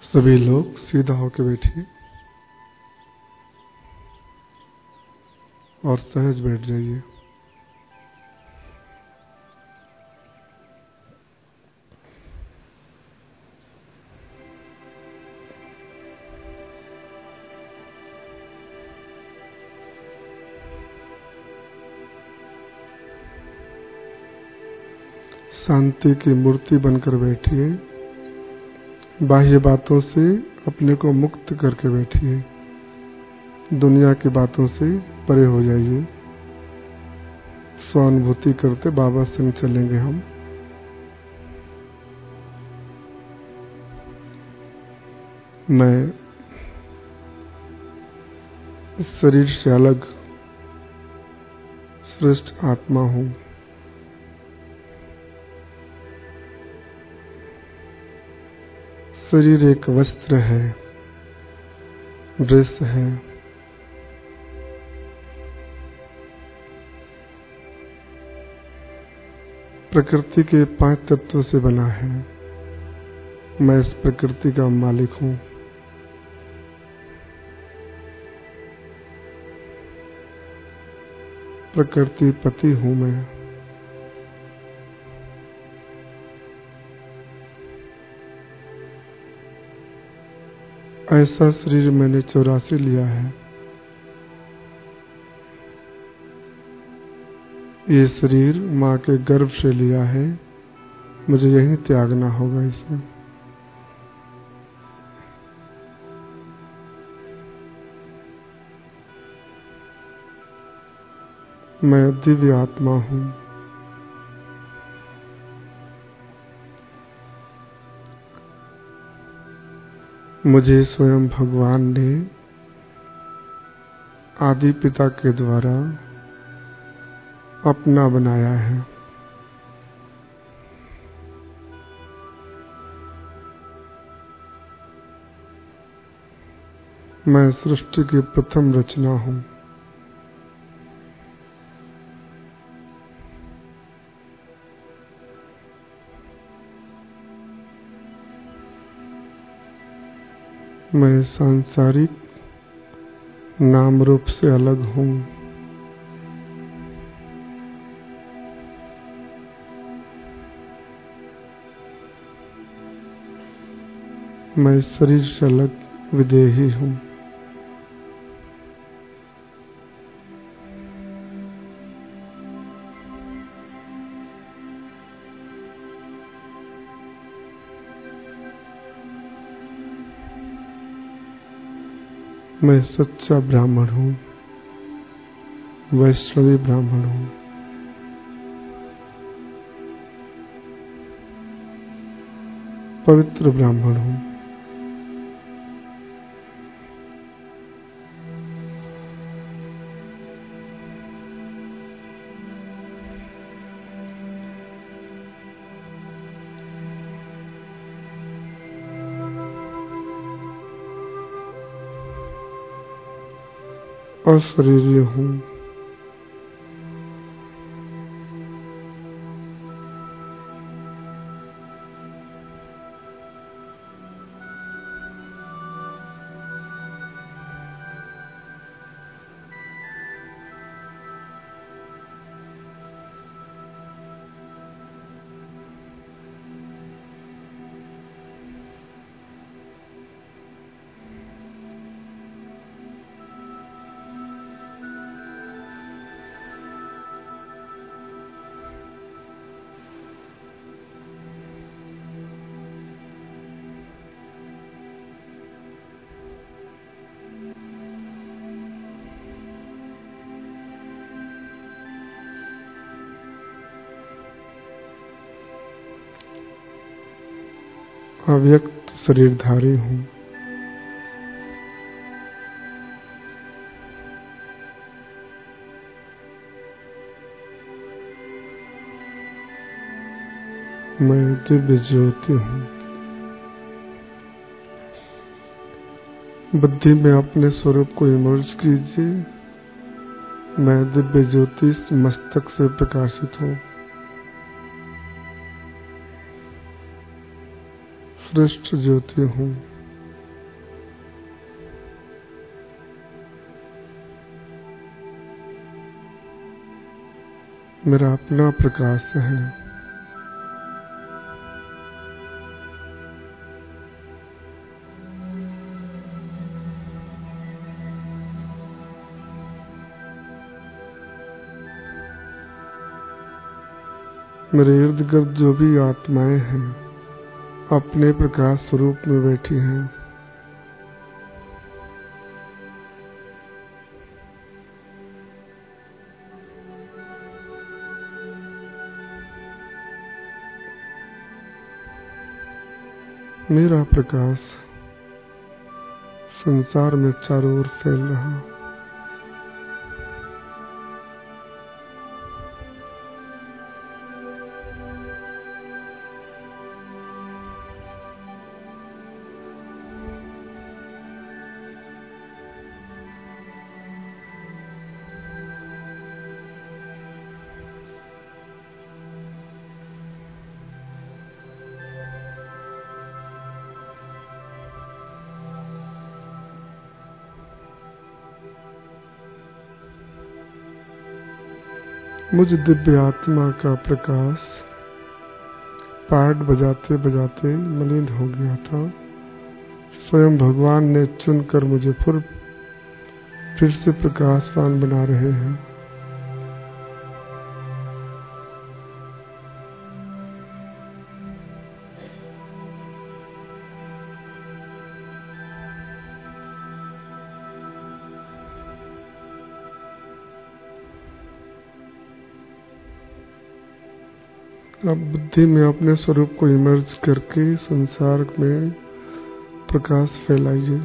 सभी लोग सीधा होकर बैठिए और सहज बैठ जाइए। शांति की मूर्ति बनकर बैठिए। बाह्य बातों से अपने को मुक्त करके बैठिए। दुनिया की बातों से परे हो जाइए। स्वानुभूति करते बाबा संग चलेंगे हम। मैं इस शरीर से अलग श्रेष्ठ आत्मा हूँ। शरीर एक वस्त्र है, ड्रेस है। प्रकृति के 5 तत्वों से बना है। मैं इस प्रकृति का मालिक हूँ। प्रकृति पति हूँ मैं। ऐसा शरीर मैंने 84 लिया है। ये शरीर माँ के गर्भ से लिया है। मुझे यहीं त्यागना होगा इसे। मैं दिव्य आत्मा हूँ। मुझे स्वयं भगवान ने आदि पिता के द्वारा अपना बनाया है। मैं सृष्टि की प्रथम रचना हूँ। मैं सांसारिक नाम रूप से अलग हूँ। मैं शरीर से अलग विदेही हूँ। मैं सच्चा ब्राह्मण हूँ। वैष्णवी ब्राह्मण हूँ। पवित्र ब्राह्मण हूँ। अशरीरी हूँ। अव्यक्त शरीरधारी हूँ। मैं दिव्य ज्योति हूँ। बुद्धि में अपने स्वरूप को इमर्ज कीजिए। मैं दिव्य ज्योति मस्तक से प्रकाशित हूँ। श्रेष्ठ ज्योति हूँ। मेरा अपना प्रकाश है। मेरे इर्द गिर्द जो भी आत्माएं हैं अपने प्रकाश स्वरूप में बैठी हैं। मेरा प्रकाश संसार में चारों ओर फैल रहा। मुझ दिव्य आत्मा का प्रकाश पाठ बजाते बजाते मलिन हो गया था। स्वयं भगवान ने चुनकर मुझे फिर से प्रकाशवान बना रहे हैं। अब बुद्धि में अपने स्वरूप को इमर्ज करके संसार में प्रकाश फैलाइए।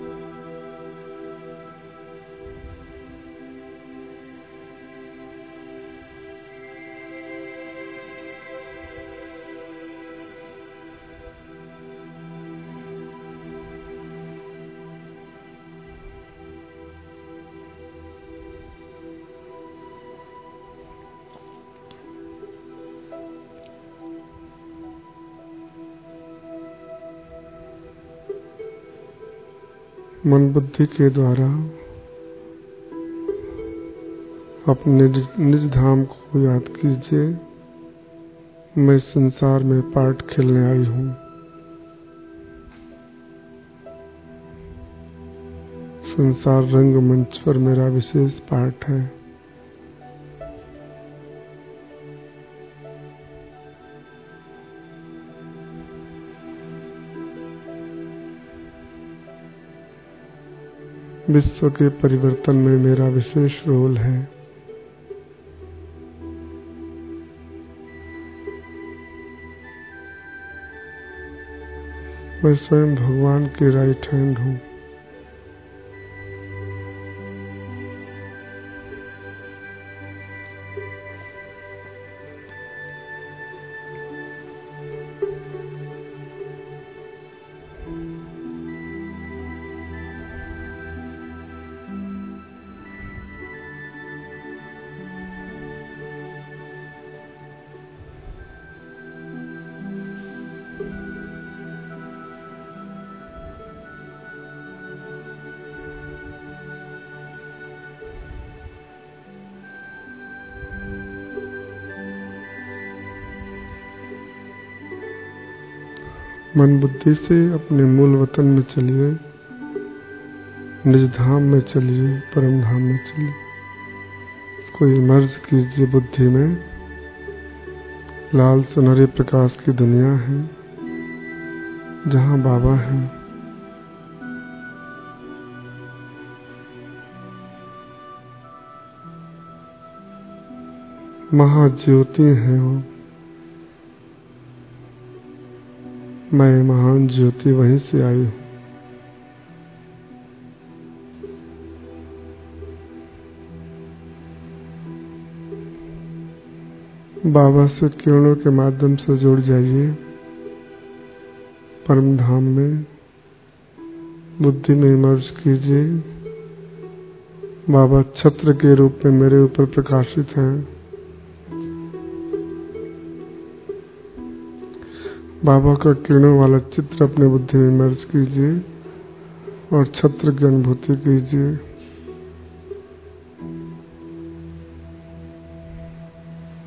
मन बुद्धि के द्वारा अपने निज धाम को याद कीजिए। मैं संसार में पार्ट खेलने आई हूँ। संसार रंगमंच पर मेरा विशेष पार्ट है। विश्व के परिवर्तन में मेरा विशेष रोल है। मैं स्वयं भगवान की राइट हैंड हूँ। मन बुद्धि से अपने मूल वतन में चलिए, निज धाम में चलिए, परम धाम में चलिए। कोई मर्ज कीजिए बुद्धि में। लाल सुनहरे प्रकाश की दुनिया है जहाँ बाबा हैं। महाज्योति हैं वो। मैं महान ज्योति वहीं से आई हूँ। बाबा से किरणों के माध्यम से जुड़ जाइए परम धाम में। बुद्धि में इमर्ज कीजिए। बाबा छत्र के रूप में मेरे ऊपर प्रकाशित हैं। बाबा का किरणों वाला चित्र अपने बुद्धि में इमर्ज कीजिए और छत्र की अनुभूति कीजिए।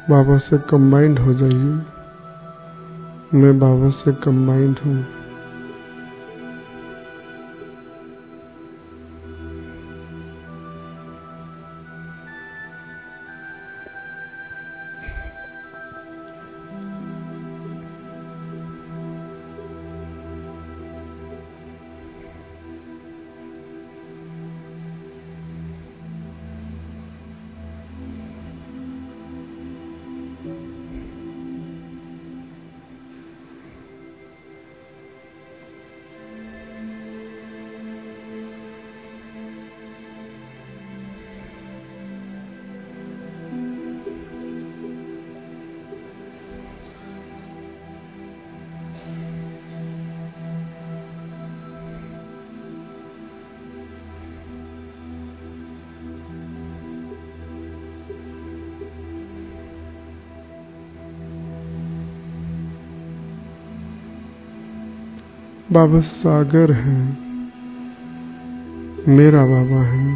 बाबा से कंबाइंड हो जाइए। मैं बाबा से कंबाइंड हूँ। बाबा सागर है, मेरा बाबा है।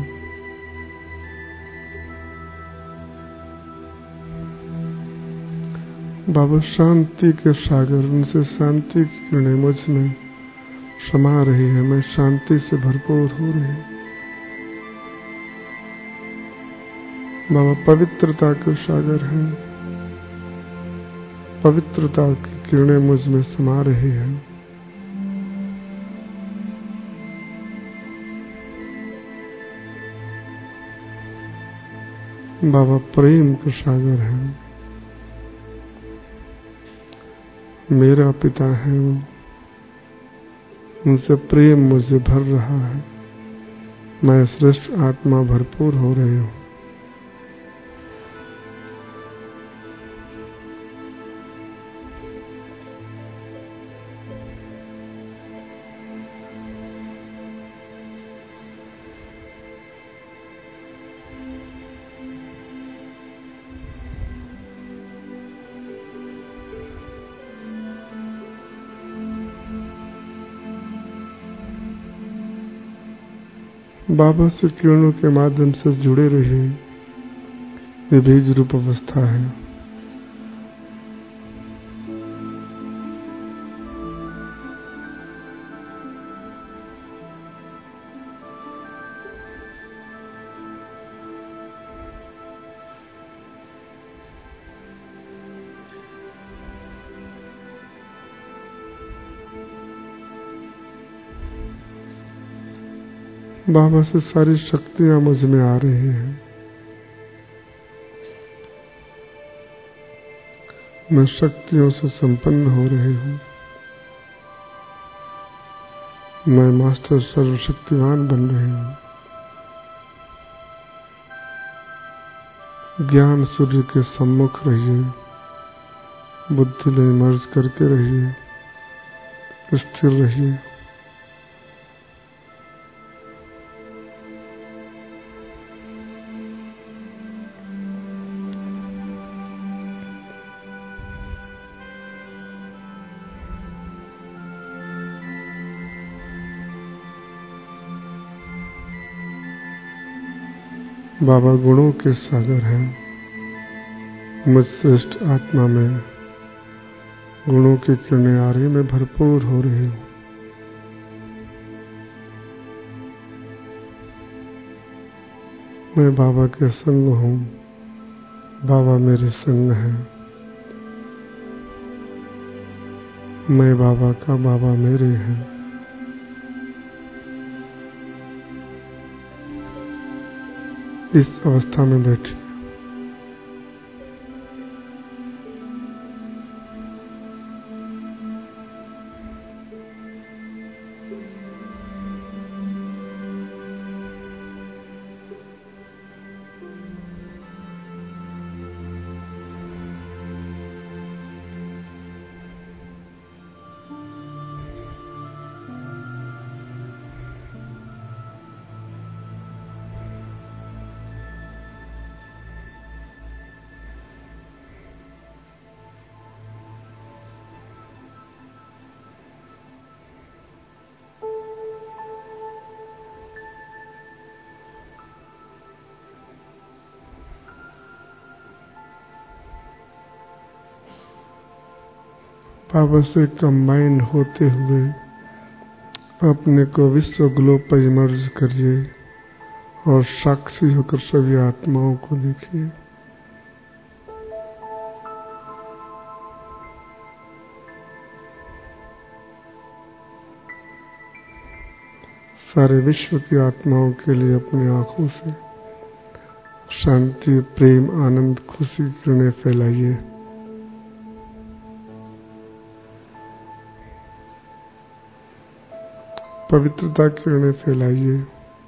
बाबा शांति के सागर, उनसे शांति की किरणें मुझ में समा रही है। मैं शांति से भरपूर हो रही हूँ। बाबा पवित्रता के सागर हैं। पवित्रता की किरणें मुझ में समा रही है। बाबा प्रेम के सागर हैं। मेरा पिता है वो, उनसे प्रेम मुझे भर रहा है। मैं श्रेष्ठ आत्मा भरपूर हो रही हूँ। बाबा से किरणों के माध्यम से जुड़े रहिए। ये बीज रूप अवस्था है। बाबा से सारी शक्तियां मुझ में आ रही हैं। मैं शक्तियों से संपन्न हो रही हूँ। मैं मास्टर सर्वशक्तिवान बन रही हूँ। ज्ञान सूर्य के सम्मुख रहिए। बुद्धि में मर्ज करके रहिए। स्थिर रहिए। बाबा गुणों के सागर हैं। मुझ श्रेष्ठ आत्मा में गुणों की किरणें आ रही, मैं भरपूर हो रही हूँ। मैं बाबा के संग हूँ। बाबा मेरे संग हैं। मैं बाबा का, बाबा मेरे हैं। इस अवस्था में बैठी बाबा से कंबाइन होते हुए अपने को विश्व ग्लोब पर इमर्ज करिए और साक्षी होकर सभी आत्माओं को देखिए। सारे विश्व की आत्माओं के लिए अपनी आंखों से शांति, प्रेम, आनंद, खुशी की किरणें फैलाइए। पवित्रता की किरणें फैलाइए।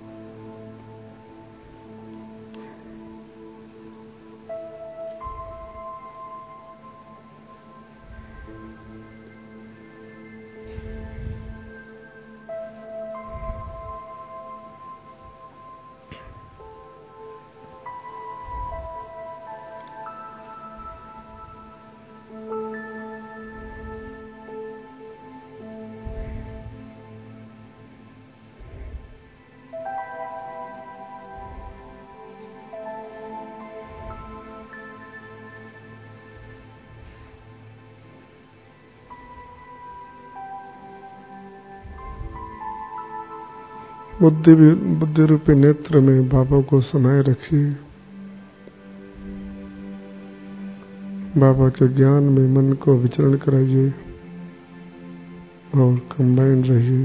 बुद्धि रूपी नेत्र में बाबा को समाये रखिए। बाबा के ज्ञान में मन को विचरण कराइए और कंबाइन रहिए।